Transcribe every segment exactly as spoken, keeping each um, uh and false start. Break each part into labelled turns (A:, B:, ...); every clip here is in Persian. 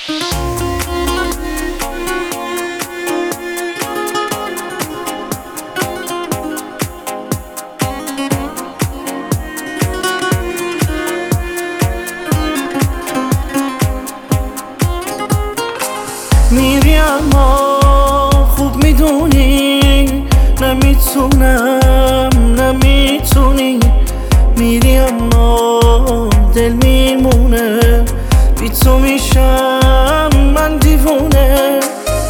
A: میری اما خوب میدونی نمیتونم نمیتونی، میری اما دل میمونه، بی تو میشم من دیوونه.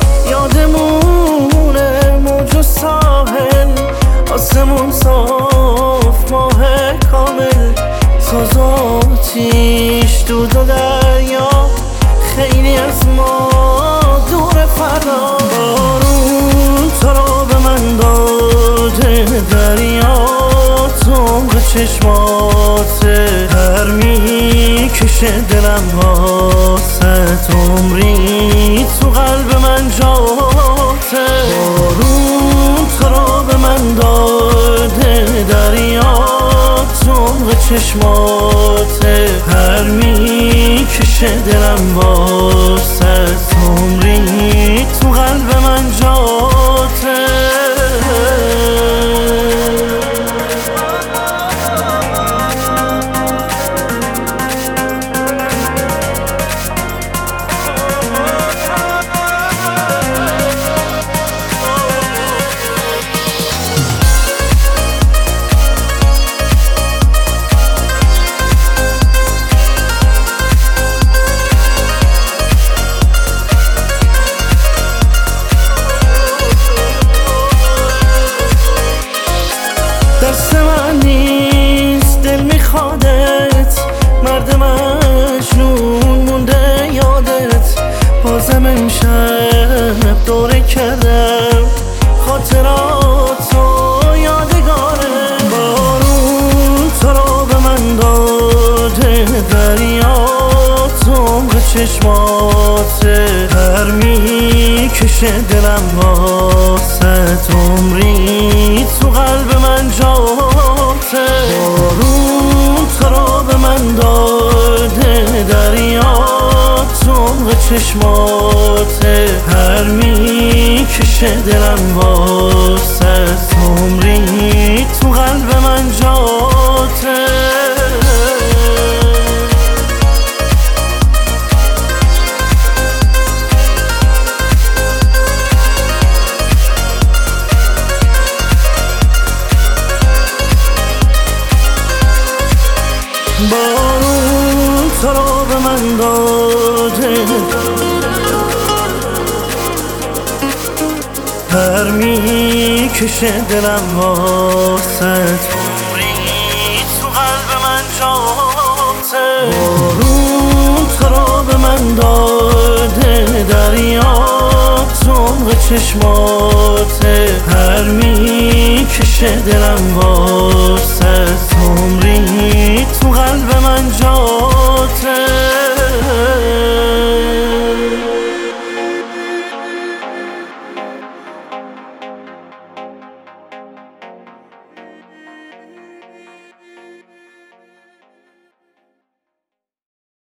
A: یادمونه موج و ساحل، آسمون صاف ماه کامل، ساز و آتیش دود و دریا، خیلی از ما دور فردا. بارون تو رو به من داده، دریا تو عمق چشماته، هر میکشه دلم واسه عمری تو قلب من جاته. بارون تو رو به من داده، دریا تو عمق چشماته، هر میکشه دلم واسه عمری تو قلب من جاته. دست من نیست دل میخوادت، مرد مجنون مونده یادت، بازم امشب دوره کردم خاطراتو یادگاره. بارون تو رو به من داده، دریا تو عمق چشماته، هر میکشه دلم واسه عمری تو قلب من جاته. بارون تو رو به من داده، دریا تو عمق چشماته، هر میکشه دلم واسه عمری تو قلب من جاته. بارون تو رو به من داده، هر میکشه دلم واسه عمری تو قلب من جاته. بارون تو رو به من داده، دریا تو عمق چشماته، هر میکشه دلم واسه